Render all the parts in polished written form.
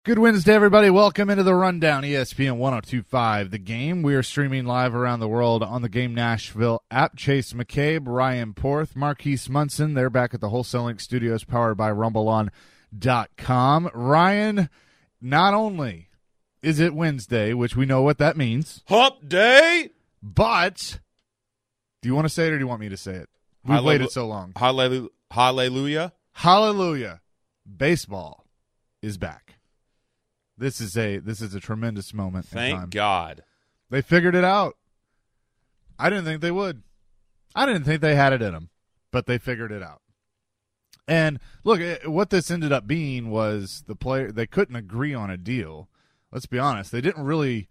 Good Wednesday, everybody. Welcome into the Rundown, ESPN 102.5. The Game. We are streaming live around the world on the Game Nashville app. Chase McCabe, Ryan Porth, Marquise Munson. They're back at the Wholesale Link Studios powered by RumbleOn.com. Ryan, not only is it Wednesday, which we know what that means. Hump day! But, do you want to say it or do you want me to say it? We've waited so long. Hallelujah. Hallelujah. Baseball is back. This is a tremendous moment. Thank God. They figured it out. I didn't think they would. I didn't think they had it in them, but they figured it out. And look, what this ended up being was they couldn't agree on a deal. Let's be honest. They didn't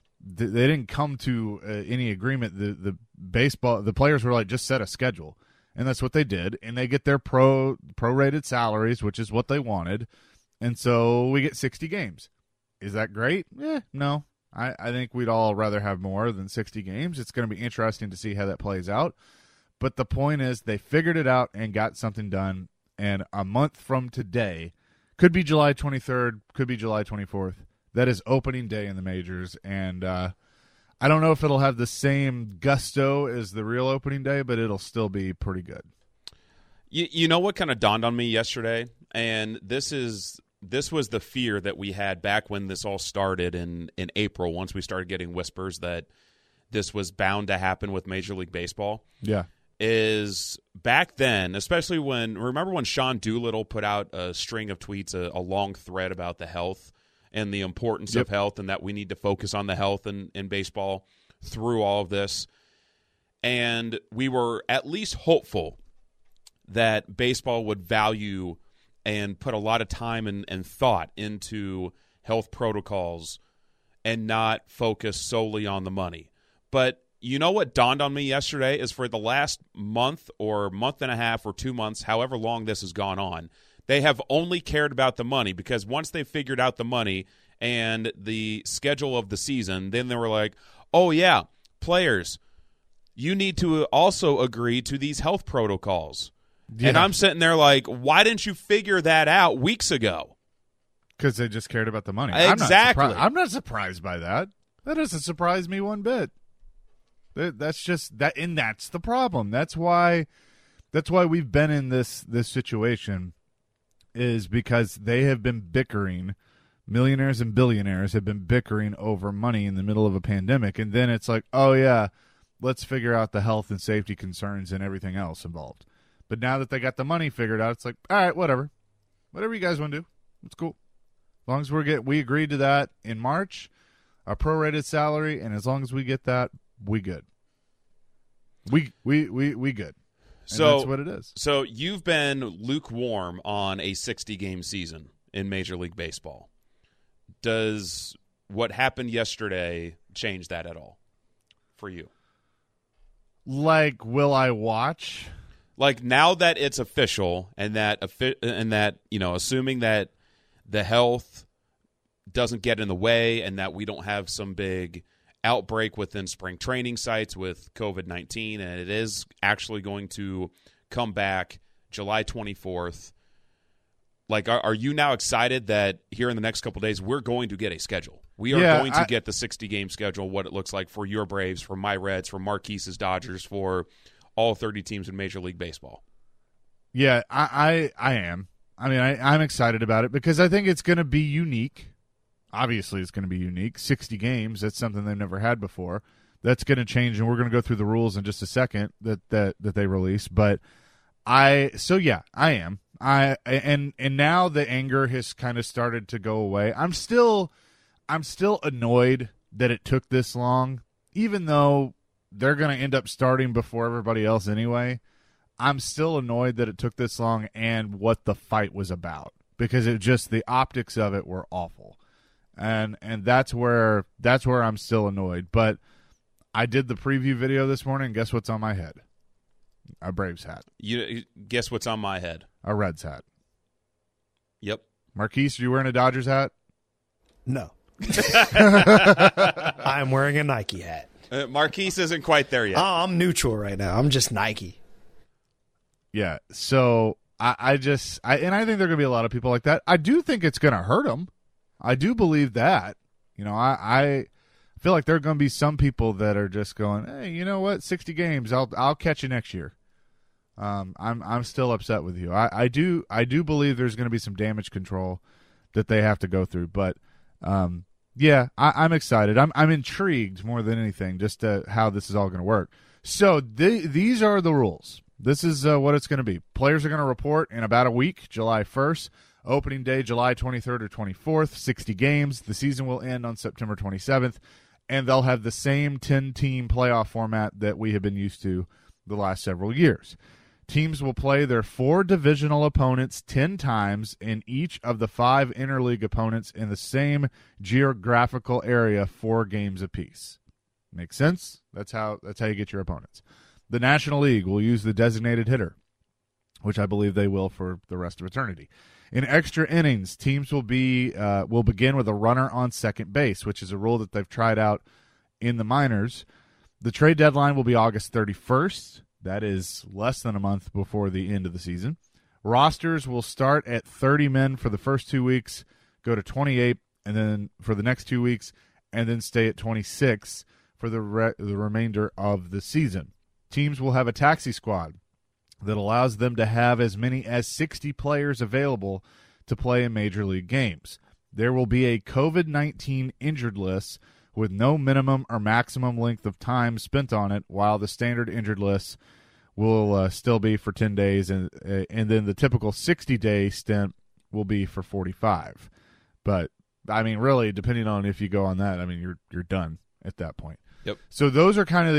come to any agreement. The players were like, just set a schedule. And that's what they did. And they get their prorated salaries, which is what they wanted. And so we get 60 games. Is that great? No. I think we'd all rather have more than 60 games. It's going to be interesting to see how that plays out. But the point is they figured it out and got something done. And a month from today, could be July 23rd, could be July 24th. That is opening day in the majors. And I don't know if it'll have the same gusto as the real opening day, but it'll still be pretty good. You know what kind of dawned on me yesterday? And this was the fear that we had back when this all started in April, once we started getting whispers that this was bound to happen with Major League Baseball. Yeah. Is back then, especially remember when Sean Doolittle put out a string of tweets, a long thread about the health and the importance of health and that we need to focus on the health in baseball through all of this. And we were at least hopeful that baseball would value and put a lot of time and thought into health protocols and not focus solely on the money. But you know what dawned on me yesterday is for the last month or month and a half or 2 months, however long this has gone on, they have only cared about the money, because once they figured out the money and the schedule of the season, then they were like, oh, yeah, players, you need to also agree to these health protocols. Yeah. And I'm sitting there like, why didn't you figure that out weeks ago? Because they just cared about the money. Exactly. I'm not surprised by that. That doesn't surprise me one bit. That's just that, and that's the problem. That's why we've been in this situation, is because they have been bickering. Millionaires and billionaires have been bickering over money in the middle of a pandemic, and then it's like, oh yeah, let's figure out the health and safety concerns and everything else involved. But now that they got the money figured out, it's like, all right, whatever you guys want to do, it's cool. As long as we agreed to that in March, a prorated salary, and as long as we get that, we good. We good. So that's what it is. So you've been lukewarm on a 60-game season in Major League Baseball. Does what happened yesterday change that at all for you? Like, will I watch? Like, now that it's official and that assuming that the health doesn't get in the way and that we don't have some big outbreak within spring training sites with COVID-19, and it is actually going to come back July 24th. Like, are you now excited that here in the next couple of days we're going to get a schedule? We are going to get the 60-game schedule, what it looks like for your Braves, for my Reds, for Marquise's Dodgers, for all 30 teams in Major League Baseball. Yeah, I am. I mean, I'm excited about it because I think it's going to be unique. Obviously, it's going to be unique. 60 games, that's something they've never had before. That's going to change, and we're going to go through the rules in just a second that they release. But I am. And now the anger has kind of started to go away. I'm still annoyed that it took this long, even though they're going to end up starting before everybody else anyway. I'm still annoyed that it took this long and what the fight was about, because it just, the optics of it were awful. And that's where I'm still annoyed. But I did the preview video this morning. Guess what's on my head? A Braves hat. You guess what's on my head? A Reds hat. Yep. Marquise, are you wearing a Dodgers hat? No. I'm wearing a Nike hat. Marquise isn't quite there yet. Oh, I'm neutral right now. I'm just Nike. Yeah. So I think there are going to be a lot of people like that. I do think it's going to hurt them. I do believe that. I feel like there are going to be some people that are just going, hey, you know what, 60 games, I'll catch you next year. I'm still upset with you. I do believe there's going to be some damage control that they have to go through, but yeah, I'm excited. I'm intrigued more than anything, just how this is all going to work. So these are the rules. This is what it's going to be. Players are going to report in about a week, July 1st. Opening day, July 23rd or 24th, 60 games. The season will end on September 27th, and they'll have the same 10-team playoff format that we have been used to the last several years. Teams will play their 4 divisional opponents 10 times, and each of the 5 interleague opponents in the same geographical area 4 games apiece. Make sense? That's how you get your opponents. The National League will use the designated hitter, which I believe they will for the rest of eternity. In extra innings, teams will begin with a runner on second base, which is a rule that they've tried out in the minors. The trade deadline will be August 31st. That is less than a month before the end of the season. Rosters will start at 30 men for the first 2 weeks, go to 28, and then for the next 2 weeks, and then stay at 26 for the remainder of the season. Teams will have a taxi squad that allows them to have as many as 60 players available to play in Major League games. There will be a COVID-19 injured list with no minimum or maximum length of time spent on it, while the standard injured list will still be for 10 days, and then the typical 60-day stint will be for 45. But, I mean, really, depending on if you go on that, I mean, you're done at that point. Yep. So those are kind of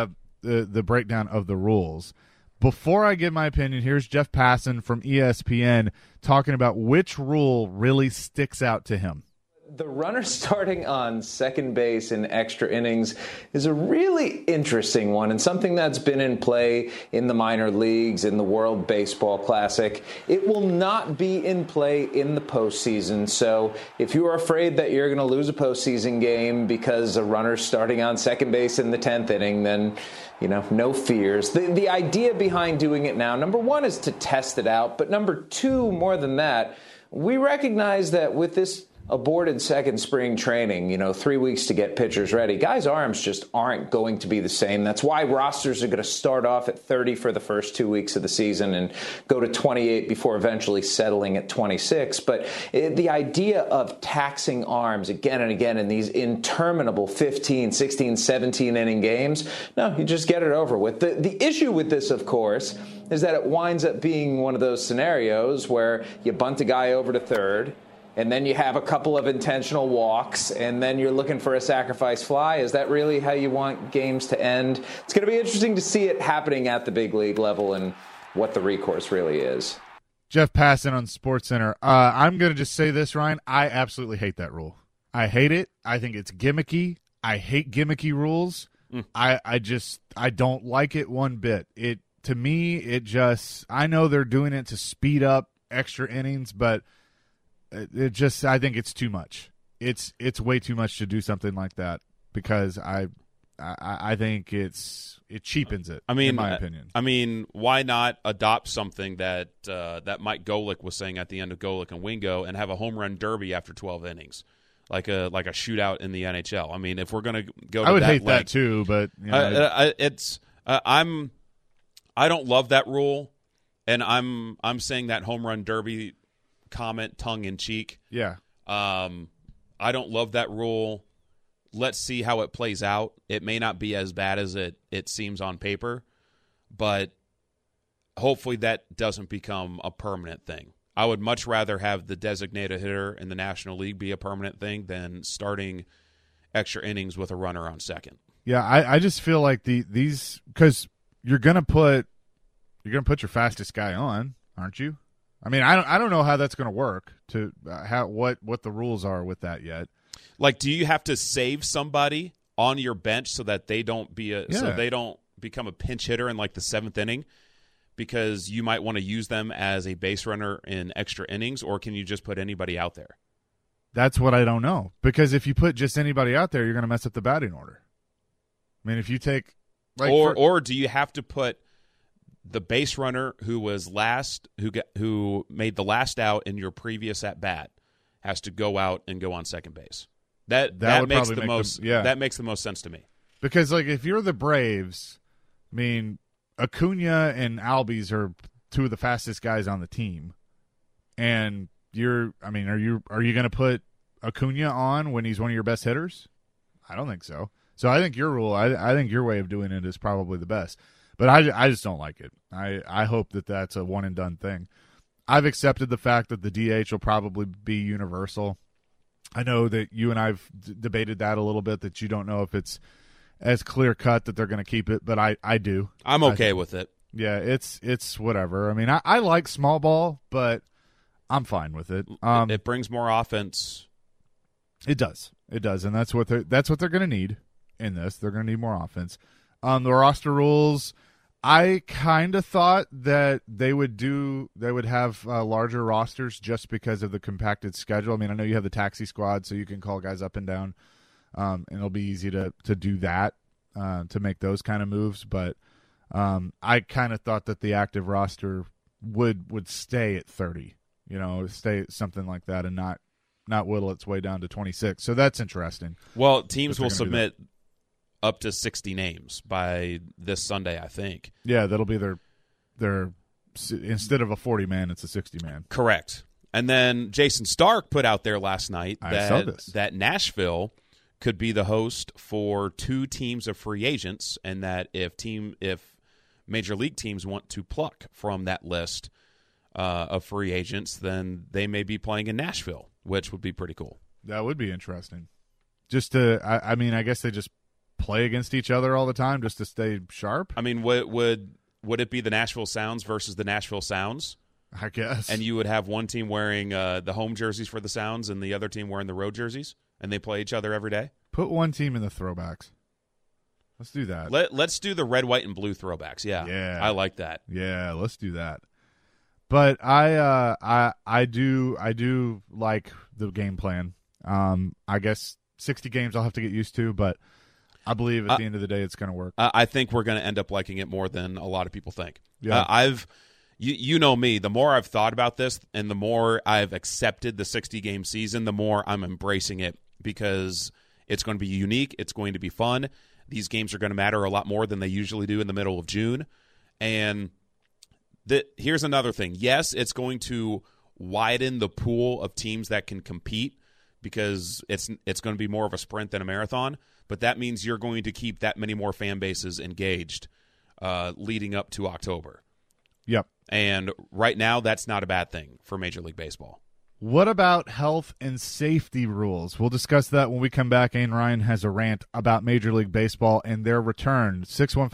the breakdown of the rules. Before I give my opinion, here's Jeff Passan from ESPN talking about which rule really sticks out to him. The runner starting on second base in extra innings is a really interesting one, and something that's been in play in the minor leagues, in the World Baseball Classic. It will not be in play in the postseason, so if you are afraid that you're going to lose a postseason game because a runner's starting on second base in the 10th inning, then no fears. The idea behind doing it now, number one, is to test it out. But number two, more than that, we recognize that with this aborted second spring training, 3 weeks to get pitchers ready, guys' arms just aren't going to be the same. That's why rosters are going to start off at 30 for the first 2 weeks of the season and go to 28 before eventually settling at 26. But the idea of taxing arms again and again in these interminable 15, 16, 17 inning games, no, you just get it over with. The issue with this, of course, is that it winds up being one of those scenarios where you bunt a guy over to third, and then you have a couple of intentional walks, and then you're looking for a sacrifice fly. Is that really how you want games to end? It's going to be interesting to see it happening at the big league level and what the recourse really is. Jeff Passan on SportsCenter. I'm going to just say this, Ryan. I absolutely hate that rule. I hate it. I think it's gimmicky. I hate gimmicky rules. I don't like it one bit. To me, I know they're doing it to speed up extra innings, but I think it's too much. It's way too much to do something like that, because I think it cheapens it. In my opinion. I mean, why not adopt something that Mike Golick was saying at the end of Golick and Wingo, and have a home run derby after 12 innings, like a shootout in the NHL? I mean, if we're going to go, I would hate length, that too, but I don't love that rule, and I'm saying that home run derby comment tongue in cheek. Yeah. I don't love that rule. Let's see how it plays out. It may not be as bad as it seems on paper, but hopefully that doesn't become a permanent thing. I would much rather have the designated hitter in the National League be a permanent thing than starting extra innings with a runner on second. Yeah, I just feel like these, because you're gonna put your fastest guy on, aren't you? I mean, I don't know how that's going to work. What the rules are with that yet. Like, do you have to save somebody on your bench so that they don't so they don't become a pinch hitter in like the 7th inning, because you might want to use them as a base runner in extra innings, or can you just put anybody out there? That's what I don't know, because if you put just anybody out there, you're going to mess up the batting order. I mean, if you take or do you have to put the base runner who was last, who made the last out in your previous at bat, has to go out and go on second base. That would makes probably the make most that makes the most sense to me. Because, like, if you're the Braves, I mean, Acuna and Albies are two of the fastest guys on the team. And are you going to put Acuna on when he's one of your best hitters? I don't think so. So I think your rule, I think your way of doing it is probably the best. But I just don't like it. I hope that that's a one-and-done thing. I've accepted the fact that the DH will probably be universal. I know that you and I've debated that a little bit, that you don't know if it's as clear-cut that they're going to keep it, but I do. I'm okay with it. Yeah, it's whatever. I mean, I like small ball, but I'm fine with it. It brings more offense. It does, and that's what they're going to need in this. They're going to need more offense. The roster rules, I kind of thought that they would have larger rosters just because of the compacted schedule. I mean, I know you have the taxi squad, so you can call guys up and down, and it'll be easy to do that, to make those kind of moves. But I kind of thought that the active roster would stay at 30, stay something like that, and not whittle its way down to 26. So that's interesting. Well, teams will submit up to 60 names by this Sunday, I think. Yeah, that'll be their instead of a 40-man, it's a 60-man. Correct. And then Jason Stark put out there last night that Nashville could be the host for 2 teams of free agents, and that if major league teams want to pluck from that list of free agents, then they may be playing in Nashville, which would be pretty cool. That would be interesting. Just I guess they just play against each other all the time just to stay sharp. I mean, would it be the Nashville Sounds versus the Nashville Sounds? I guess. And you would have one team wearing the home jerseys for the Sounds and the other team wearing the road jerseys, and they play each other every day? Put one team in the throwbacks. Let's do that. Let's do the red, white, and blue throwbacks. Yeah. I like that. Yeah, let's do that. But I do like the game plan. I guess 60 games I'll have to get used to, but I believe at the end of the day it's going to work. I think we're going to end up liking it more than a lot of people think. Yeah. You know me, the more I've thought about this and the more I've accepted the 60-game season, the more I'm embracing it, because it's going to be unique. It's going to be fun. These games are going to matter a lot more than they usually do in the middle of June. And here's another thing. Yes, it's going to widen the pool of teams that can compete, because it's going to be more of a sprint than a marathon. But that means you're going to keep that many more fan bases engaged leading up to October. Yep. And right now, that's not a bad thing for Major League Baseball. What about health and safety rules? We'll discuss that when we come back. Ain Ryan has a rant about Major League Baseball and their return.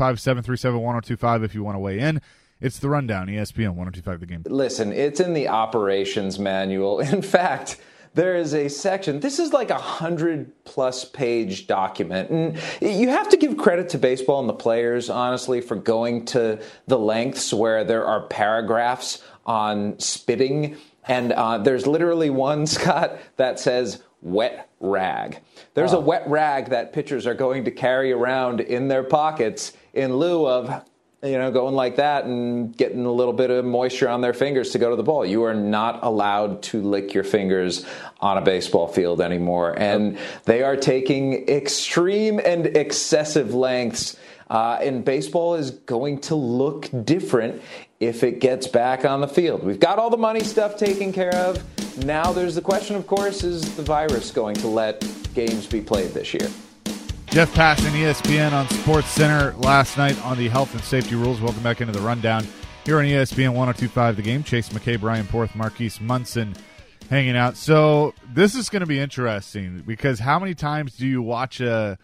615-737-1025 if you want to weigh in. It's The Rundown, ESPN 102.5 The Game. Listen, it's in the operations manual. In fact, there is a section. This is like 100-plus page document. And you have to give credit to baseball and the players, honestly, for going to the lengths where there are paragraphs on spitting. And there's literally one, Scott, that says wet rag. There's a wet rag that pitchers are going to carry around in their pockets in lieu of going like that and getting a little bit of moisture on their fingers to go to the ball. You are not allowed to lick your fingers on a baseball field anymore. And they are taking extreme and excessive lengths. And baseball is going to look different if it gets back on the field. We've got all the money stuff taken care of. Now there's the question, of course, is the virus going to let games be played this year? Jeff Passan, ESPN on SportsCenter last night on the health and safety rules. Welcome back into the Rundown here on ESPN 102.5 The Game. Chase McKay, Brian Porth, Marquise Munson hanging out. So this is going to be interesting, because how many times do you watch a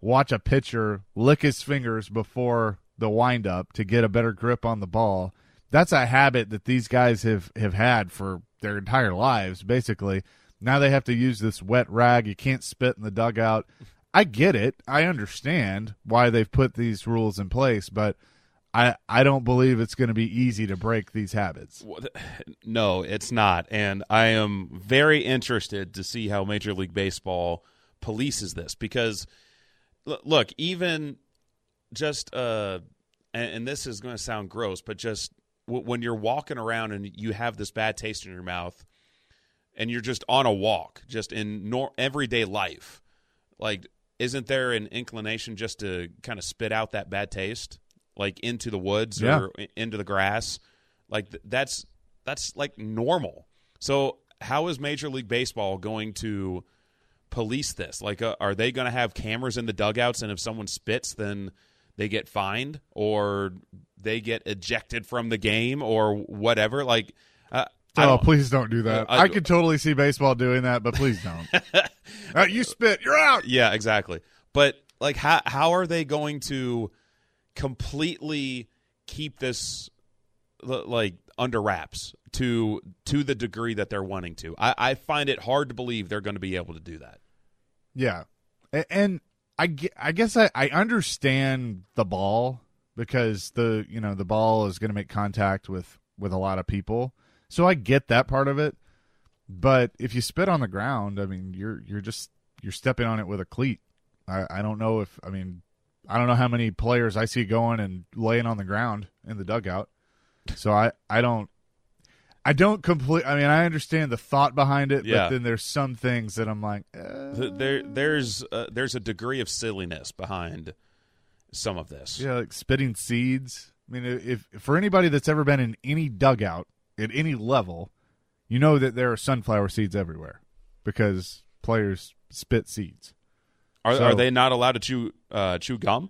pitcher lick his fingers before the windup to get a better grip on the ball? That's a habit that these guys have had for their entire lives, basically. Now they have to use this wet rag. You can't spit in the dugout. I get it. I understand why they've put these rules in place, but I don't believe it's going to be easy to break these habits. No, it's not. And I am very interested to see how Major League Baseball polices this, because look, even just and this is going to sound gross, but just when you're walking around and you have this bad taste in your mouth, and you're just on a walk, just in everyday life, like, isn't there an inclination just to kind of spit out that bad taste, like into the woods or into the grass? Like that's like normal. So how is Major League Baseball going to police this? Like, are they going to have cameras in the dugouts, and if someone spits, then they get fined or they get ejected from the game or whatever? Like, please don't do that. I could totally see baseball doing that, but please don't. You spit, you're out. Yeah, exactly. But like, how are they going to completely keep this like under wraps to the degree that they're wanting to? I find it hard to believe they're going to be able to do that. Yeah, and I guess I understand the ball, because the ball is going to make contact with a lot of people, so I get that part of it. But if you spit on the ground, I mean, you're stepping on it with a cleat. I don't know I don't know how many players I see going and laying on the ground in the dugout. So I don't completely. I mean, I understand the thought behind it, but then there's some things that I'm like, there's a degree of silliness behind some of this. Yeah, like spitting seeds. I mean, if for anybody that's ever been in any dugout at any level, you know that there are sunflower seeds everywhere because players spit seeds. Are they not allowed to chew gum?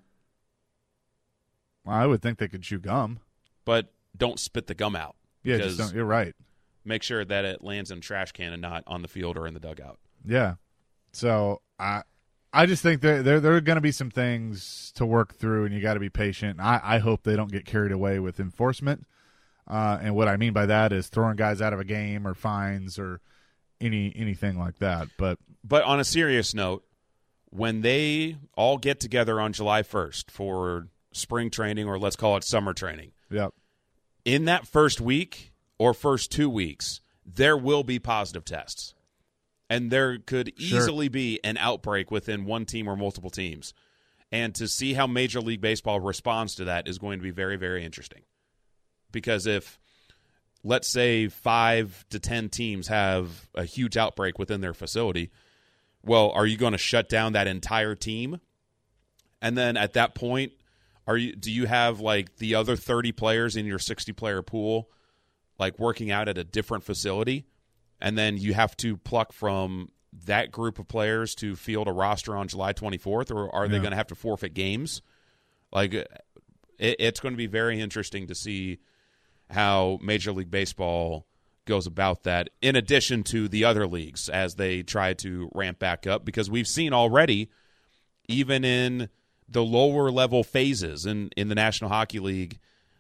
Well, I would think they could chew gum, but don't spit the gum out. Yeah, just don't, you're right. Make sure that it lands in a trash can and not on the field or in the dugout. Yeah. So I just think there are going to be some things to work through, and you got to be patient. I hope they don't get carried away with enforcement. And what I mean by that is throwing guys out of a game or fines or anything like that. But on a serious note, when they all get together on July 1st for spring training, or let's call it summer training, yep. In that first week or first 2 weeks, there will be positive tests. And there could easily be an outbreak within one team or multiple teams. And to see how Major League Baseball responds to that is going to be very, very interesting. Because if, let's say, 5 to 10 teams have a huge outbreak within their facility, well, are you going to shut down that entire team? And then at that point, do you have like the other 30 players in your 60-player pool like working out at a different facility, and then you have to pluck from that group of players to field a roster on July 24th, or are they going to have to forfeit games? Like, it's going to be very interesting to see how Major League Baseball goes about that, in addition to the other leagues as they try to ramp back up, because we've seen already, even in the lower level phases in the National Hockey League,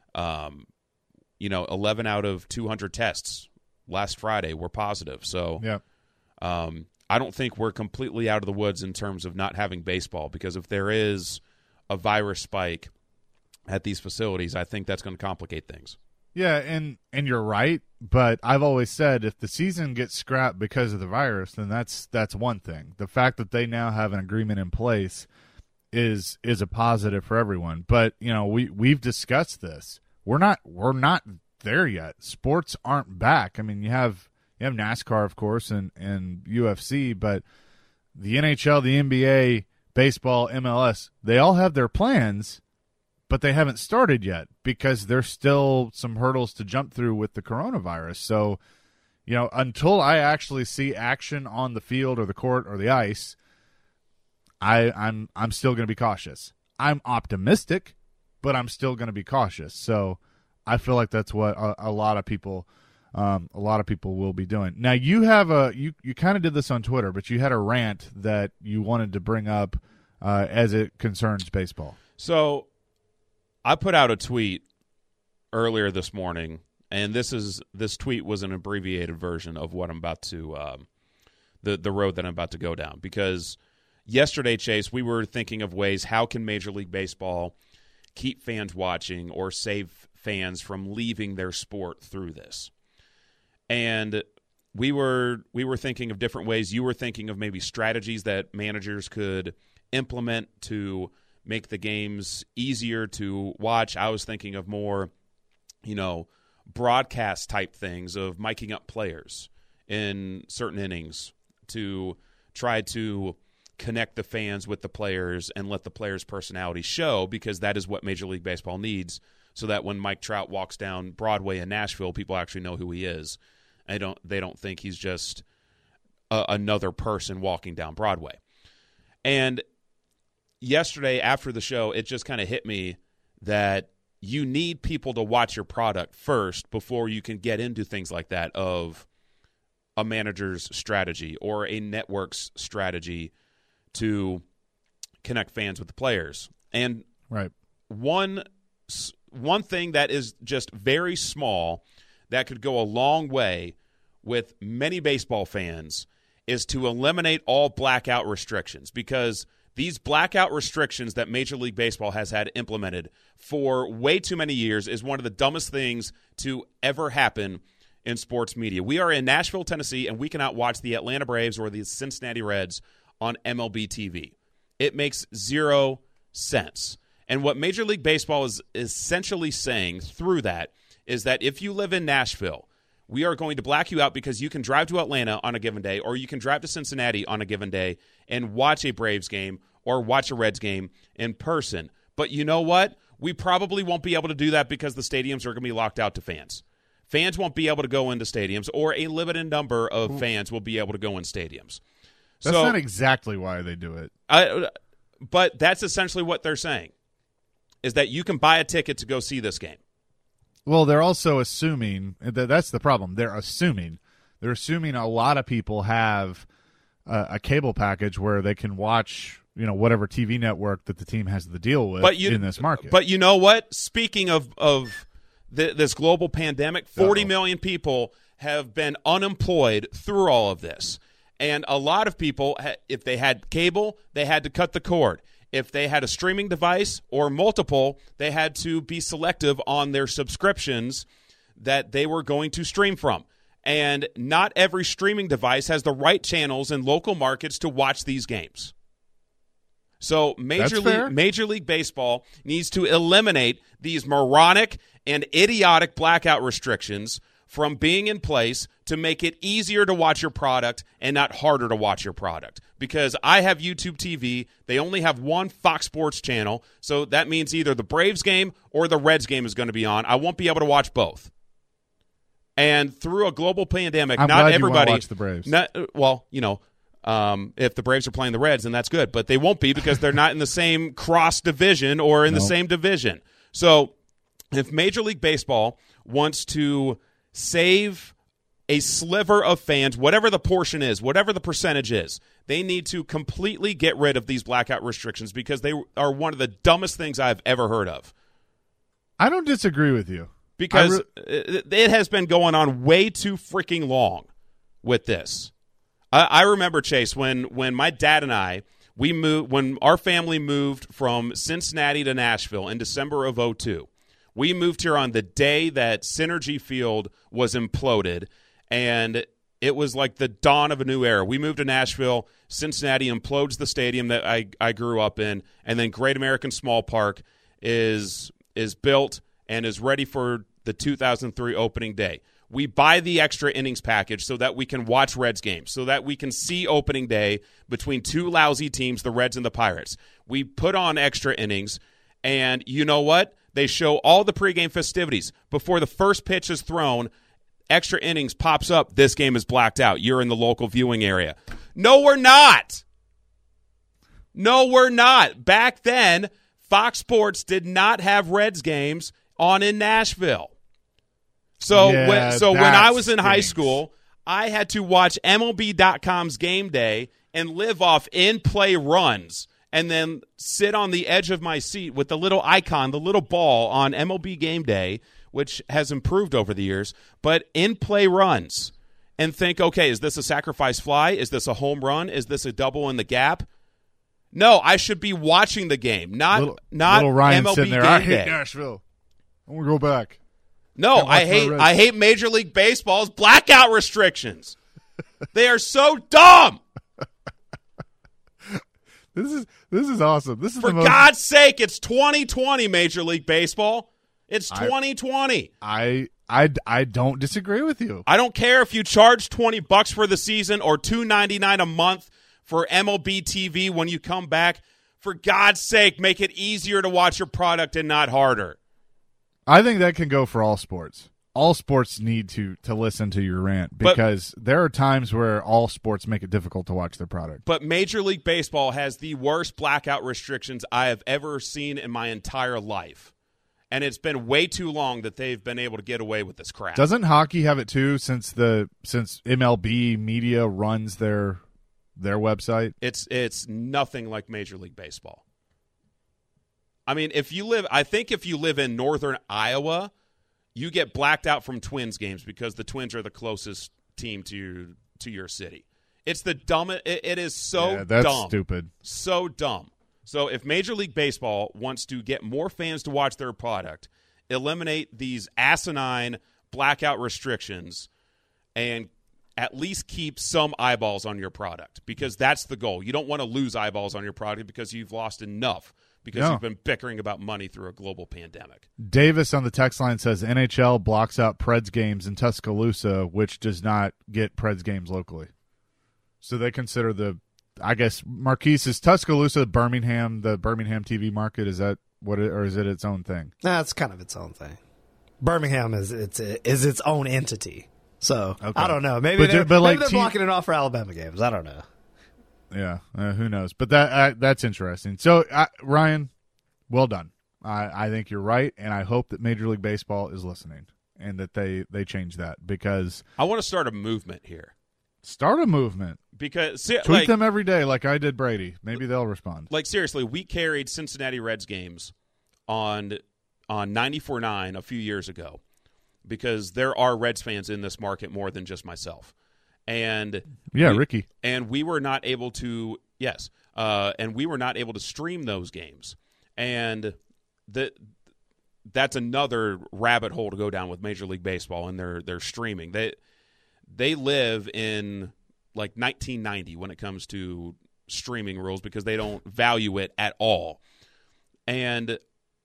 11 out of 200 tests last Friday were positive. So I don't think we're completely out of the woods in terms of not having baseball, because if there is a virus spike at these facilities, I think that's going to complicate things. Yeah, and you're right, but I've always said if the season gets scrapped because of the virus, then that's one thing. The fact that they now have an agreement in place is a positive for everyone. But we've discussed this. We're not there yet. Sports aren't back. I mean, you have NASCAR, of course, and UFC, but the NHL, the NBA, baseball, MLS, they all have their plans, but they haven't started yet because there's still some hurdles to jump through with the coronavirus. So, until I actually see action on the field or the court or the ice, I'm still going to be cautious. I'm optimistic, but I'm still going to be cautious. So I feel like that's what a lot of people will be doing. Now you have you kind of did this on Twitter, but you had a rant that you wanted to bring up as it concerns baseball. So I put out a tweet earlier this morning, and this tweet was an abbreviated version of what I'm about to the road that I'm about to go down, because yesterday, Chase, we were thinking of ways how can Major League Baseball keep fans watching or save fans from leaving their sport through this. And we were thinking of different ways. You were thinking of maybe strategies that managers could implement to make the games easier to watch. I was thinking of more, broadcast type things of miking up players in certain innings to try to connect the fans with the players and let the players' personality show, because that is what Major League Baseball needs, so that when Mike Trout walks down Broadway in Nashville, people actually know who he is. They don't think he's just another person walking down Broadway. And yesterday after the show, it just kind of hit me that you need people to watch your product first before you can get into things like that of a manager's strategy or a network's strategy to connect fans with the players. And right. One thing that is just very small that could go a long way with many baseball fans is to eliminate all blackout restrictions, because these blackout restrictions that Major League Baseball has had implemented for way too many years is one of the dumbest things to ever happen in sports media. We are in Nashville, Tennessee, and we cannot watch the Atlanta Braves or the Cincinnati Reds on MLB TV. It makes zero sense. And what Major League Baseball is essentially saying through that is that if you live in Nashville, we are going to black you out because you can drive to Atlanta on a given day, or you can drive to Cincinnati on a given day and watch a Braves game or watch a Reds game in person. But you know what? We probably won't be able to do that because the stadiums are going to be locked out to fans. Fans won't be able to go into stadiums, or a limited number of fans will be able to go in stadiums. That's not exactly why they do it. But that's essentially what they're saying, is that you can buy a ticket to go see this game. Well, they're also assuming that's the problem. They're assuming a lot of people have a cable package where they can watch, whatever TV network that the team has the deal with in this market. But you know what? Speaking of this global pandemic, 40 million people have been unemployed through all of this. And a lot of people, if they had cable, they had to cut the cord. If they had a streaming device or multiple, they had to be selective on their subscriptions that they were going to stream from. And not every streaming device has the right channels in local markets to watch these games. So Major League Baseball needs to eliminate these moronic and idiotic blackout restrictions from being in place to make it easier to watch your product and not harder to watch your product. Because I have YouTube TV. They only have one Fox Sports channel, so that means either the Braves game or the Reds game is going to be on. I won't be able to watch both. And through a global pandemic, not everybody watch the Braves. If the Braves are playing the Reds, then that's good. But they won't be because they're not in the same cross division or in the same division. So if Major League Baseball wants to save a sliver of fans, whatever the portion is, whatever the percentage is, they need to completely get rid of these blackout restrictions, because they are one of the dumbest things I've ever heard of. I don't disagree with you. Because it has been going on way too freaking long with this. I remember, Chase, when my dad and I, when our family moved from Cincinnati to Nashville in December of 2002, we moved here on the day that Synergy Field was imploded, and it was like the dawn of a new era. We moved to Nashville. Cincinnati implodes the stadium that I grew up in, and then Great American Small Park is built and is ready for the 2003 opening day. We buy the extra innings package so that we can watch Reds games, so that we can see opening day between two lousy teams, the Reds and the Pirates. We put on extra innings, and you know what? They show all the pregame festivities. Before the first pitch is thrown, extra innings pops up. This game is blacked out. You're in the local viewing area. No, we're not. No, we're not. Back then, Fox Sports did not have Reds games on in Nashville. So when I was in high school, I had to watch MLB.com's game day and live off in-play runs, and then sit on the edge of my seat with the little icon, the little ball on MLB game day, which has improved over the years, but in-play runs, and think, okay, is this a sacrifice fly? Is this a home run? Is this a double in the gap? No, I should be watching the game, not little Ryan MLB sitting there. game I hate day. Nashville. I want to go back. No, I hate Major League Baseball's blackout restrictions. They are so dumb. This is awesome. This is For God's sake, it's 2020, Major League Baseball. It's 2020. I I don't disagree with you. I don't care if you charge $20 for the season or $2.99 a month for MLB TV when you come back. For God's sake, make it easier to watch your product and not harder. I think that can go for all sports. All sports need to listen to your rant because there are times where all sports make it difficult to watch their product. But Major League Baseball has the worst blackout restrictions I have ever seen in my entire life. And it's been way too long that they've been able to get away with this crap. Doesn't hockey have it too since MLB media runs their website? It's nothing like Major League Baseball. I mean, if you live in northern Iowa, you get blacked out from Twins games because the Twins are the closest team to your city. It's the dumbest. It is so that's dumb. Stupid. So dumb. So if Major League Baseball wants to get more fans to watch their product, eliminate these asinine blackout restrictions, and at least keep some eyeballs on your product, because that's the goal. You don't want to lose eyeballs on your product because you've lost enough because you've been bickering about money through a global pandemic. Davis on the text line says NHL blocks out Preds games in Tuscaloosa, which does not get Preds games locally. So they consider Marquise, is Tuscaloosa Birmingham, the Birmingham TV market? Is that what it, or is it its own thing? Nah, it's kind of its own thing. Birmingham is its own entity. So okay. I don't know. Maybe they're blocking it off for Alabama games. I don't know. Yeah, who knows? But that's interesting. So Ryan, well done. I think you're right, and I hope that Major League Baseball is listening and that they change that, because I want to start a movement here. Start a movement. Because tweet them every day like I did Brady. Maybe they'll respond. Like, seriously, we carried Cincinnati Reds games on 94.9 a few years ago because there are Reds fans in this market more than just myself. And Ricky. And we were not able to stream those games. And that's another rabbit hole to go down with Major League Baseball and their streaming. They live in like 1990 when it comes to streaming rules because they don't value it at all. And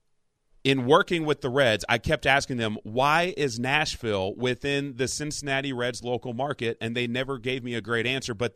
in working with the Reds, I kept asking them, why is Nashville within the Cincinnati Reds local market? And they never gave me a great answer. But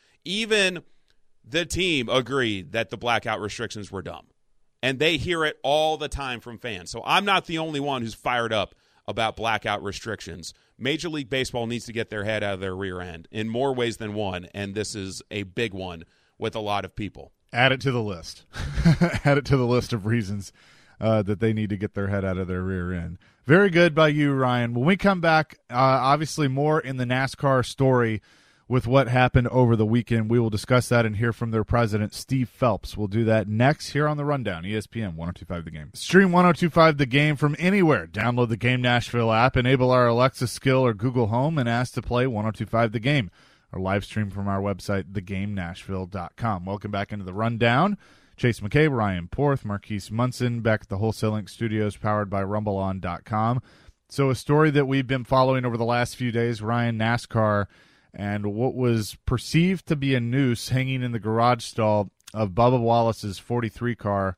even the team agreed that the blackout restrictions were dumb. And they hear it all the time from fans. So I'm not the only one who's fired up about blackout restrictions. Major League Baseball needs to get their head out of their rear end in more ways than one, and this is a big one with a lot of people. Add it to the list. Add it to the list of reasons that they need to get their head out of their rear end. Very good by you, Ryan. When we come back, obviously more in the NASCAR story with what happened over the weekend. We will discuss that and hear from their president, Steve Phelps. We'll do that next here on The Rundown, ESPN 102.5 The Game. Stream 102.5 The Game from anywhere. Download the Game Nashville app, enable our Alexa skill or Google Home, and ask to play 102.5 The Game, or live stream from our website, thegamenashville.com. Welcome back into The Rundown. Chase McCabe, Ryan Porth, Marquise Munson, back at the Wholesale Link Studios, powered by RumbleOn.com. So a story that we've been following over the last few days, Ryan, NASCAR, and what was perceived to be a noose hanging in the garage stall of Bubba Wallace's 43 car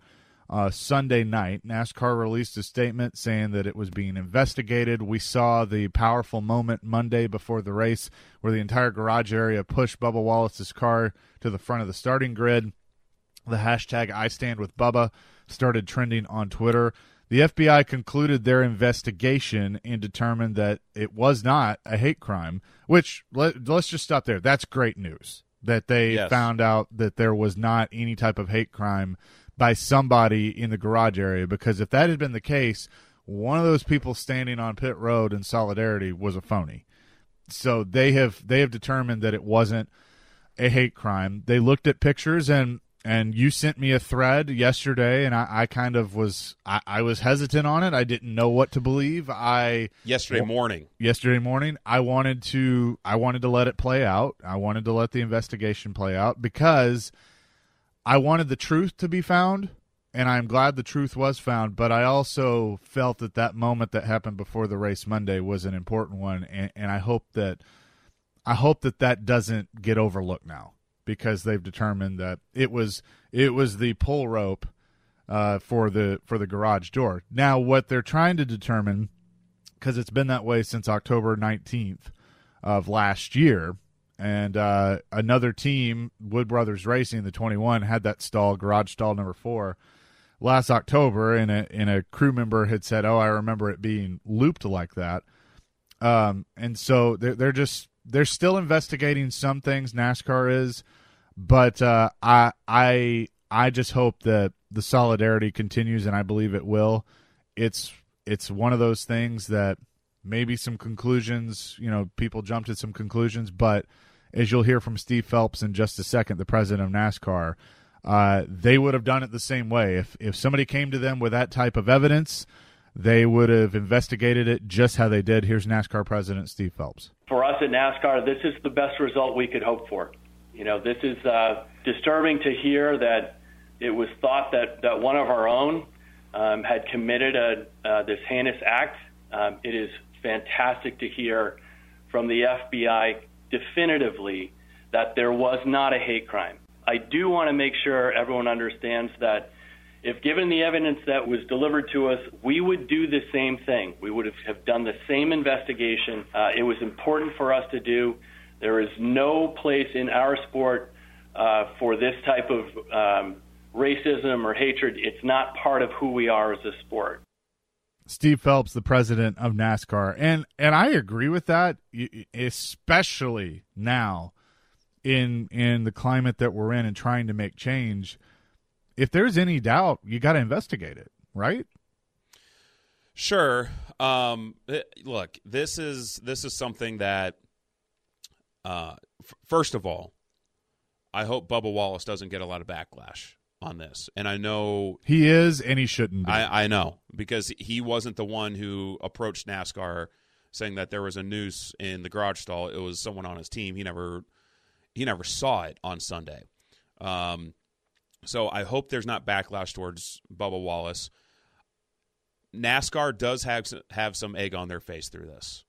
Sunday night. NASCAR released a statement saying that it was being investigated. We saw the powerful moment Monday before the race where the entire garage area pushed Bubba Wallace's car to the front of the starting grid. The hashtag #IStandWithBubba started trending on Twitter. The FBI concluded their investigation and determined that it was not a hate crime, which let's just stop there. That's great news that they found out that there was not any type of hate crime by somebody in the garage area, because if that had been the case, one of those people standing on pit road in solidarity was a phony. So they have determined that it wasn't a hate crime. They looked at pictures, and you sent me a thread yesterday, and I kind of was I was hesitant on it. I didn't know what to believe. Yesterday morning, I wanted to let it play out. I wanted to let the investigation play out because I wanted the truth to be found, and I'm glad the truth was found. But I also felt that moment that happened before the race Monday was an important one, and I hope that doesn't get overlooked now, because they've determined that it was the pull rope for the garage door. Now, what they're trying to determine because it's been that way since October 19th of last year. And another team, Wood Brothers Racing, the 21, had that stall, garage stall number 4, last October, and a crew member had said, "Oh, I remember it being looped like that." And so they're still investigating some things. NASCAR is, but I just hope that the solidarity continues, and I believe it will. It's one of those things that maybe some conclusions, people jump to some conclusions, but as you'll hear from Steve Phelps in just a second, the president of NASCAR, they would have done it the same way. If somebody came to them with that type of evidence, they would have investigated it just how they did. Here's NASCAR President Steve Phelps. For us at NASCAR, this is the best result we could hope for. This is disturbing to hear that it was thought that one of our own had committed this heinous act. It is fantastic to hear from the FBI definitively that there was not a hate crime. I do want to make sure everyone understands that if given the evidence that was delivered to us, we would do the same thing. We would have done the same investigation. It was important for us to do. There is no place in our sport for this type of racism or hatred. It's not part of who we are as a sport. Steve Phelps, the president of NASCAR. And I agree with that, especially now in the climate that we're in and trying to make change. If there's any doubt, you got to investigate it, right? Sure. Look, this is something that, first of all, I hope Bubba Wallace doesn't get a lot of backlash on this. And I know he is, and he shouldn't be. I know, because he wasn't the one who approached NASCAR saying that there was a noose in the garage stall. It was someone on his team. He never saw it on Sunday. So I hope there's not backlash towards Bubba Wallace. NASCAR does have some egg on their face through this.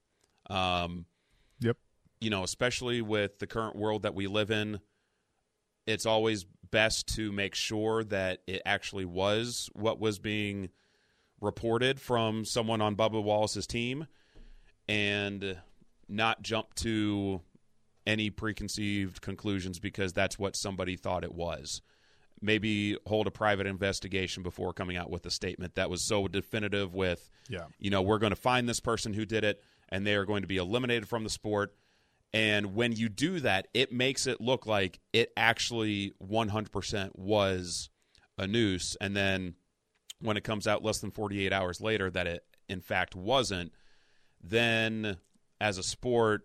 Yep. Especially with the current world that we live in, it's always best to make sure that it actually was what was being reported from someone on Bubba Wallace's team and not jump to any preconceived conclusions because that's what somebody thought it was. Maybe hold a private investigation before coming out with a statement that was so definitive with, we're going to find this person who did it and they are going to be eliminated from the sport. And when you do that, it makes it look like it actually 100% was a noose. And then when it comes out less than 48 hours later that it, in fact, wasn't, then as a sport,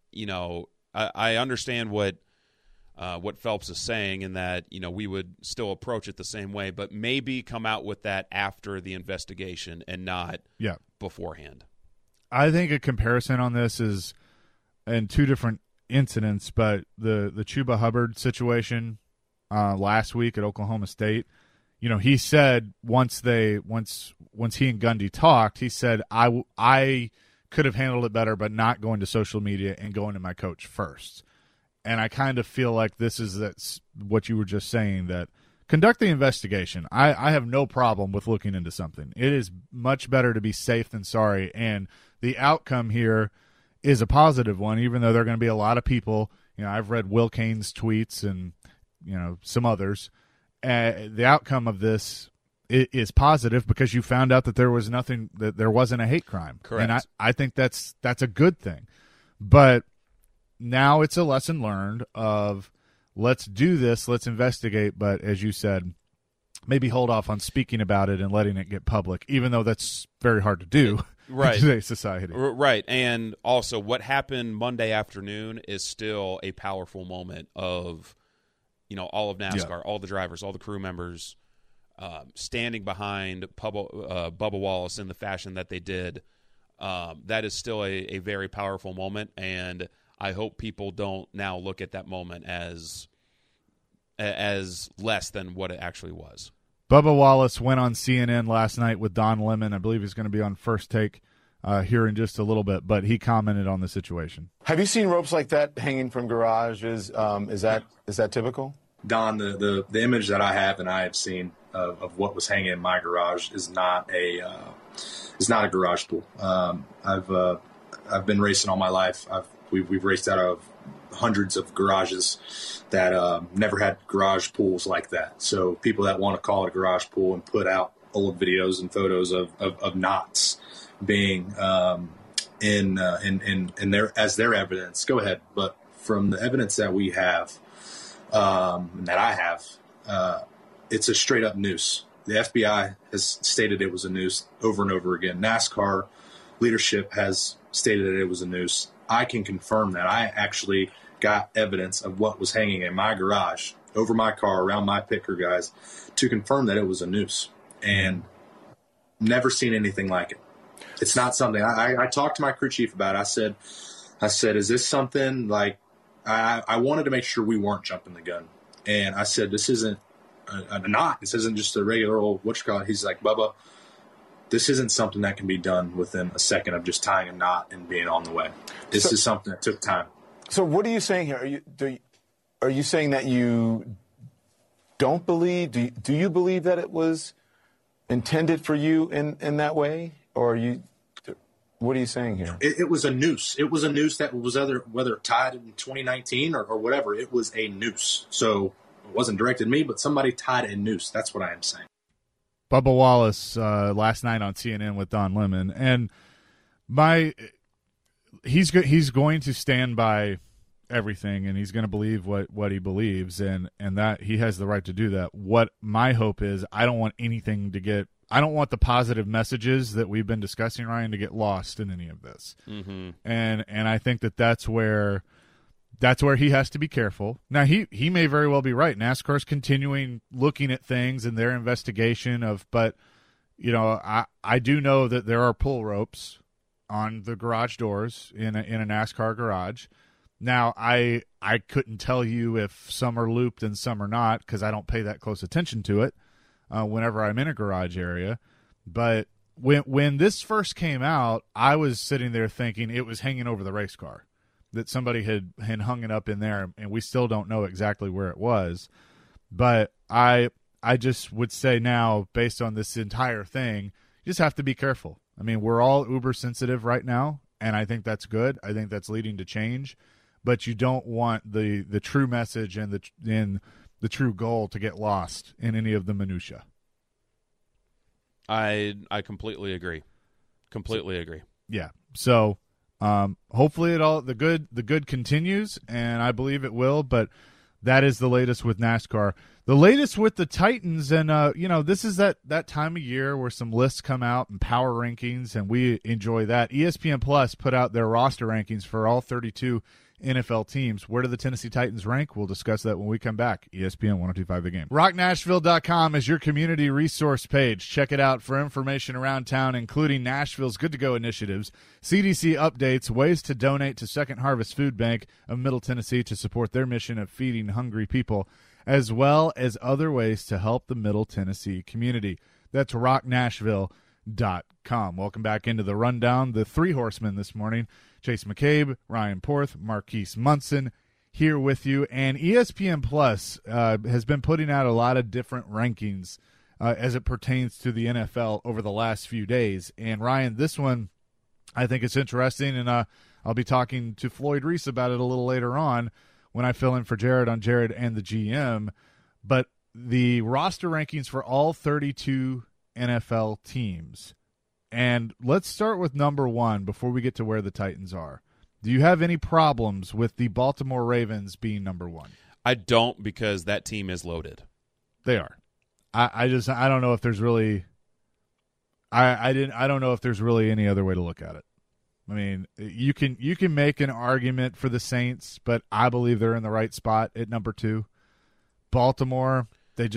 I understand what Phelps is saying in that, we would still approach it the same way, but maybe come out with that after the investigation and not beforehand. I think a comparison on this is – and two different incidents, but the Chuba Hubbard situation last week at Oklahoma State, he said once he and Gundy talked, he said I could have handled it better, but not going to social media and going to my coach first. And I kind of feel like that's what you were just saying, that conduct the investigation. I have no problem with looking into something. It is much better to be safe than sorry, and the outcome here is a positive one, even though there are going to be a lot of people. I've read Will Cain's tweets and, some others. The outcome of this is positive because you found out that there was nothing, that there wasn't a hate crime. Correct. And I think that's a good thing. But now it's a lesson learned of let's do this, let's investigate. But as you said, maybe hold off on speaking about it and letting it get public, even though that's very hard to do. Right. In today's society. Right. And also what happened Monday afternoon is still a powerful moment of, all of NASCAR, all the drivers, all the crew members standing behind Bubba Wallace in the fashion that they did. That is still a very powerful moment, and I hope people don't now look at that moment as less than what it actually was. Bubba Wallace went on CNN last night with Don Lemon. I believe he's going to be on First Take here in just a little bit, but he commented on the situation. Have you seen ropes like that hanging from garages? Is that typical? Don, the image that I have and I have seen of what was hanging in my garage is not a is not a garage pool. I've been racing all my life. We've raced out of hundreds of garages that never had garage pools like that. So people that want to call it a garage pool and put out old videos and photos of knots being in their as their evidence, go ahead. But from the evidence that we have, that I have, it's a straight up noose. The FBI has stated it was a noose over and over again. NASCAR leadership has stated that it was a noose. I can confirm that. I actually got evidence of what was hanging in my garage, over my car, around my picker guys, to confirm that it was a noose. And never seen anything like it. It's not something I talked to my crew chief about. I said, is this something like I wanted to make sure we weren't jumping the gun. And I said, this isn't a knot. This isn't just a regular old whatchamacallit. He's like, Bubba, this isn't something that can be done within a second of just tying a knot and being on the way. This is something that took time. So what are you saying here? Are you saying that you don't believe? Do you believe that it was intended for you in that way, or are you? What are you saying here? It was a noose. It was a noose that was whether tied in 2019 or whatever. It was a noose. So it wasn't directed at me, but somebody tied a noose. That's what I am saying. Bubba Wallace last night on CNN with Don Lemon, and he's going to stand by everything, and he's going to believe what he believes, and that he has the right to do that. What my hope is, I don't want the positive messages that we've been discussing, Ryan, to get lost in any of this. Mm-hmm. And I think that's where he has to be careful. Now, he may very well be right. NASCAR's continuing looking at things in their investigation but I do know that there are pull ropes on the garage doors in a NASCAR garage. Now, I couldn't tell you if some are looped and some are not, because I don't pay that close attention to it whenever I'm in a garage area. But when this first came out, I was sitting there thinking it was hanging over the race car, that somebody had hung it up in there, and we still don't know exactly where it was. But I just would say now, based on this entire thing, you just have to be careful. I mean, we're all uber sensitive right now, and I think that's good. I think that's leading to change. But you don't want the true message and the true goal to get lost in any of the minutia. I completely agree. Completely agree. Yeah. So hopefully the good continues, and I believe it will. But that is the latest with NASCAR. The latest with the Titans, and this is that time of year where some lists come out and power rankings, and we enjoy that. ESPN Plus put out their roster rankings for all 32 NFL teams. Where do the Tennessee Titans rank? We'll discuss that when we come back. ESPN 102.5 The Game. RockNashville.com is your community resource page. Check it out for information around town, including Nashville's Good to Go initiatives, CDC updates, ways to donate to Second Harvest Food Bank of Middle Tennessee to support their mission of feeding hungry people, as well as other ways to help the Middle Tennessee community. That's RockNashville.com. Welcome back into the rundown. The three horsemen this morning: Chase McCabe, Ryan Porth, Marquise Munson, here with you. And ESPN Plus has been putting out a lot of different rankings as it pertains to the NFL over the last few days. And Ryan, this one, I think it's interesting, and I'll be talking to Floyd Reese about it a little later on when I fill in for Jared on Jared and the GM. But the roster rankings for all 32 NFL teams. And let's start with number one before we get to where the Titans are. Do you have any problems with the Baltimore Ravens being number one? I don't, because that team is loaded. They are. I don't know if there's really I don't know if there's really any other way to look at it. I mean, you can make an argument for the Saints, but I believe they're in the right spot at number two. Baltimore, they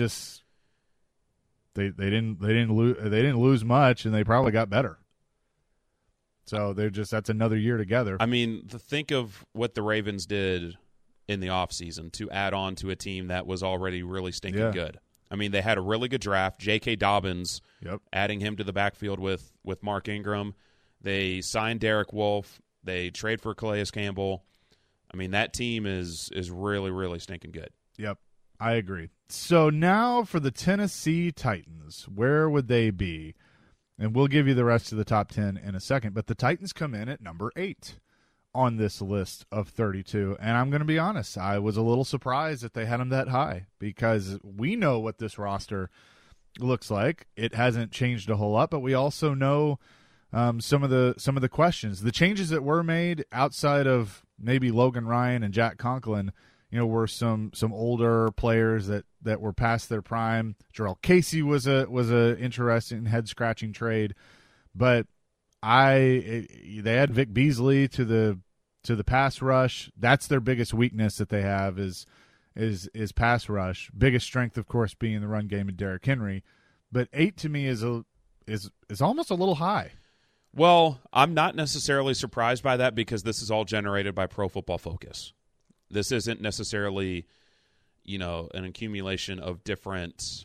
didn't lose much, and they probably got better. So that's another year together. I mean, think of what the Ravens did in the offseason to add on to a team that was already really stinking good. I mean, they had a really good draft. J.K. Dobbins, adding him to the backfield with Mark Ingram. They signed Derek Wolfe. They trade for Calais Campbell. I mean, that team is really, really stinking good. Yep, I agree. So now for the Tennessee Titans, where would they be? And we'll give you the rest of the top 10 in a second. But the Titans come in at number 8 on this list of 32. And I'm going to be honest, I was a little surprised that they had them that high because we know what this roster looks like. It hasn't changed a whole lot, but we also know some of the questions. The changes that were made outside of maybe Logan Ryan and Jack Conklin, were some older players that were past their prime. Jarrell Casey was a interesting head scratching trade, but they had Vic Beasley to the pass rush. That's their biggest weakness that they have is pass rush. Biggest strength, of course, being the run game of Derrick Henry. But 8 to me is almost a little high. Well, I'm not necessarily surprised by that because this is all generated by Pro Football Focus. This isn't necessarily, an accumulation of different,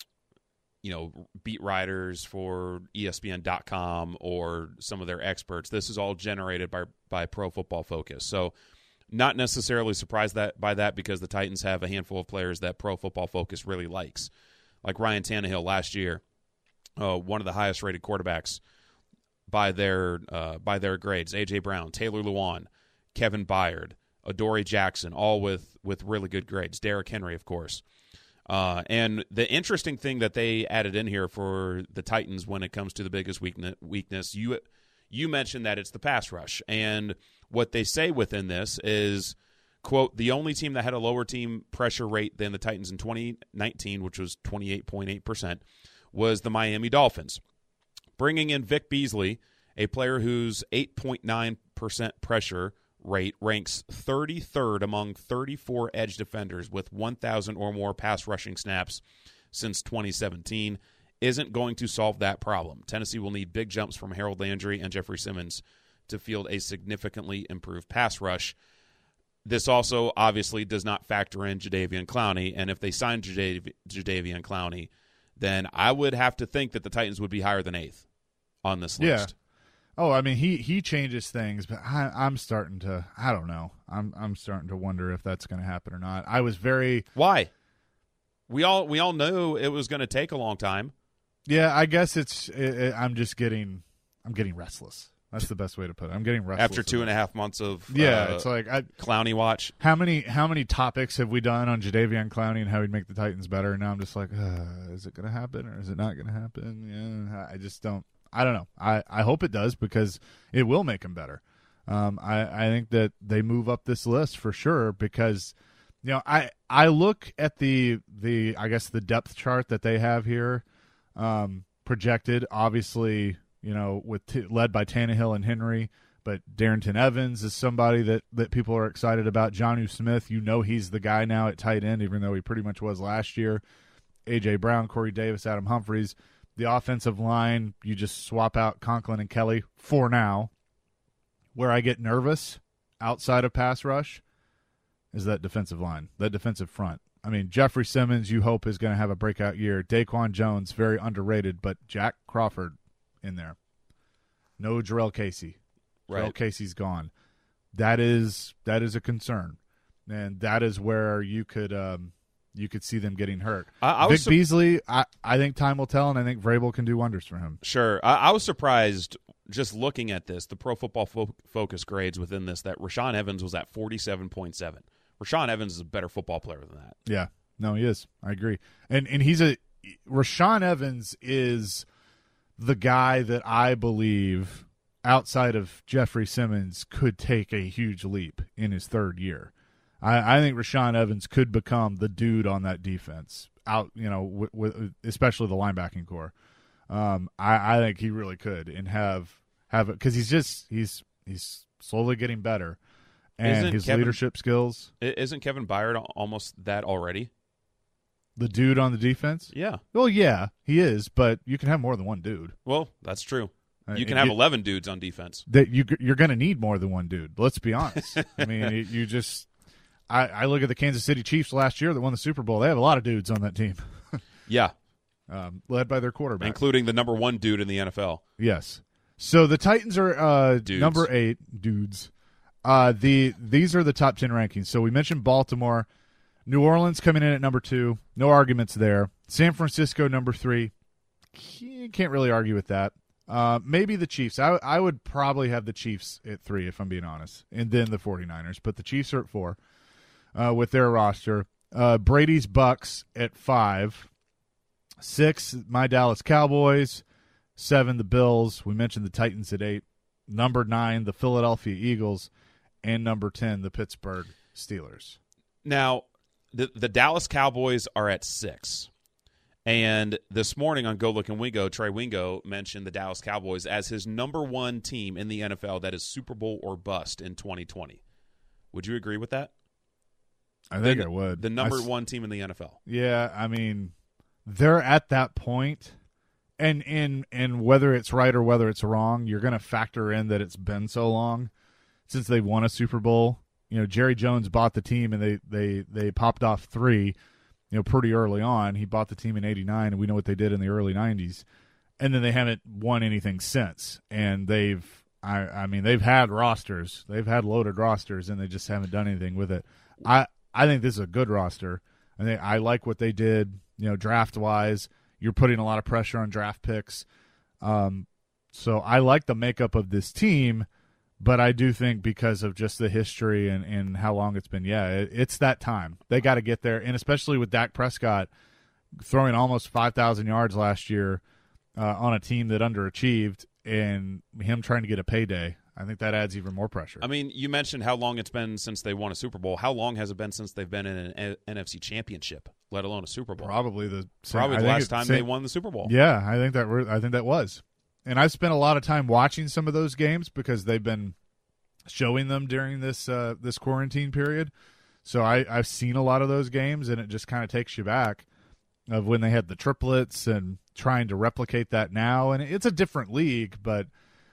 beat writers for ESPN.com or some of their experts. This is all generated by Pro Football Focus. So not necessarily surprised by that because the Titans have a handful of players that Pro Football Focus really likes. Like Ryan Tannehill last year, one of the highest rated quarterbacks by their grades. A.J. Brown, Taylor Lewan, Kevin Byard, Adoree Jackson, all with really good grades. Derrick Henry, of course. And the interesting thing that they added in here for the Titans when it comes to the biggest weakness, you mentioned that it's the pass rush. And what they say within this is, quote, the only team that had a lower team pressure rate than the Titans in 2019, which was 28.8%, was the Miami Dolphins. Bringing in Vic Beasley, a player whose 8.9% pressure rate ranks 33rd among 34 edge defenders with 1,000 or more pass rushing snaps since 2017, isn't going to solve that problem. Tennessee will need big jumps from Harold Landry and Jeffrey Simmons to field a significantly improved pass rush. This also obviously does not factor in Jadeveon Clowney, and if they sign Jadeveon Clowney, then I would have to think that the Titans would be higher than 8th on this list. Oh, I mean, he changes things, but I'm starting to – I don't know. I'm starting to wonder if that's going to happen or not. I was very – Why? We all knew it was going to take a long time. Yeah, I guess I'm just getting – I'm getting restless. That's the best way to put it. I'm getting restless. After 2.5 months of it's like Clowney watch. How many topics have we done on Jadeveon Clowney and how he'd make the Titans better? And now I'm just like, is it going to happen or is it not going to happen? Yeah, I just don't. I don't know. I hope it does because it will make them better. I think that they move up this list for sure because, I look at the I guess the depth chart that they have here projected, obviously, led by Tannehill and Henry, but Darrington Evans is somebody that people are excited about. Jonnu Smith, he's the guy now at tight end, even though he pretty much was last year. A.J. Brown, Corey Davis, Adam Humphries. The offensive line, you just swap out Conklin and Kelly for now. Where I get nervous outside of pass rush is that defensive line, that defensive front. I mean, Jeffrey Simmons, you hope, is going to have a breakout year. Daquan Jones, very underrated, but Jack Crawford in there. No Jarrell Casey. Right. Jarrell Casey's gone. That is a concern, and that is where you could see them getting hurt. Vic Beasley, I think time will tell, and I think Vrabel can do wonders for him. Sure. I was surprised just looking at this, the Pro Football Focus grades within this, that Rashaan Evans was at 47.7. Rashaan Evans is a better football player than that. Yeah. No, he is. I agree. And Rashaan Evans is the guy that I believe, outside of Jeffrey Simmons, could take a huge leap in his third year. I think Rashaan Evans could become the dude on that defense, with especially the linebacking core. I think he really could and have it because he's slowly getting better, and his leadership skills. Isn't Kevin Byard almost that already? The dude on the defense? Yeah. Well, yeah, he is, but you can have more than one dude. Well, that's true. You can have 11 dudes on defense. That you're going to need more than one dude. Let's be honest. I mean, you just. I look at the Kansas City Chiefs last year that won the Super Bowl. They have a lot of dudes on that team. Yeah. Led by their quarterback. Including the number 1 dude in the NFL. Yes. So the Titans are number 8 dudes. These are the top 10 rankings. So we mentioned Baltimore. New Orleans coming in at number 2. No arguments there. San Francisco, number 3. Can't really argue with that. Maybe the Chiefs. I would probably have the Chiefs at 3 if I'm being honest, and then the 49ers. But the Chiefs are at 4 with their roster. Brady's Bucks at 5. 6, my Dallas Cowboys. 7, the Bills. We mentioned the Titans at 8. Number 9, the Philadelphia Eagles. And number 10, the Pittsburgh Steelers. Now, the Dallas Cowboys are at 6. And this morning on Go Look and Wingo, Trey Wingo mentioned the Dallas Cowboys as his number 1 team in the NFL that is Super Bowl or bust in 2020. Would you agree with that? I think I would. The number 1 team in the NFL. Yeah, I mean, they're at that point, and whether it's right or whether it's wrong, you're going to factor in that it's been so long since they won a Super Bowl. You know, Jerry Jones bought the team, and they popped off 3, pretty early on. He bought the team in '89, and we know what they did in the early '90s, and then they haven't won anything since. And they've had rosters, they've had loaded rosters, and they just haven't done anything with it. I think this is a good roster. I like what they did, draft wise. You're putting a lot of pressure on draft picks, so I like the makeup of this team. But I do think because of just the history and how long it's been, it's that time. They got to get there, and especially with Dak Prescott throwing almost 5,000 yards last year on a team that underachieved, and him trying to get a payday, I think that adds even more pressure. I mean, you mentioned how long it's been since they won a Super Bowl. How long has it been since they've been in an NFC Championship, let alone a Super Bowl? Probably the last time they won the Super Bowl. Yeah, I think that was. And I've spent a lot of time watching some of those games because they've been showing them during this quarantine period. So I've seen a lot of those games, and it just kind of takes you back of when they had the triplets and trying to replicate that now. And it's a different league, but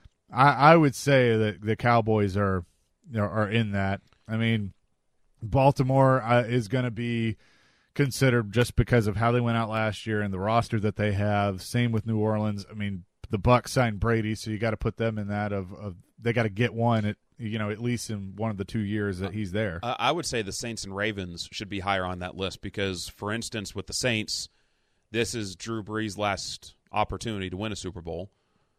I would say that the Cowboys are in that. I mean, Baltimore is going to be considered just because of how they went out last year and the roster that they have. Same with New Orleans. I mean, the Bucs signed Brady, so you got to put them in that of they got to get one at least in one of the 2 years that he's there. I would say the Saints and Ravens should be higher on that list because, for instance, with the Saints, this is Drew Brees' last opportunity to win a Super Bowl.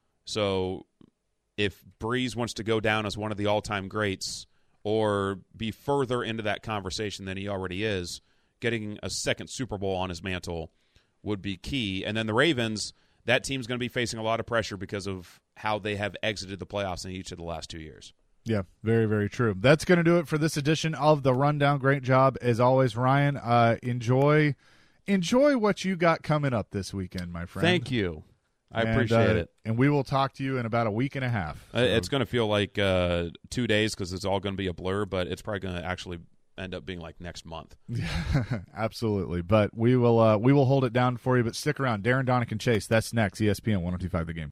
So if Brees wants to go down as one of the all-time greats or be further into that conversation than he already is, getting a second Super Bowl on his mantle would be key. And then the Ravens, that team's going to be facing a lot of pressure because of how they have exited the playoffs in each of the last 2 years. Yeah, very, very true. That's going to do it for this edition of The Rundown. Great job, as always, Ryan. Enjoy what you got coming up this weekend, my friend. Thank you. I appreciate it. And we will talk to you in about a week and a half. So. It's going to feel like 2 days because it's all going to be a blur, but it's probably going to actually end up being like next month. Yeah, absolutely. But we will hold it down for you. But stick around. Darren, Donick, and Chase, that's next. ESPN 102.5 The Game.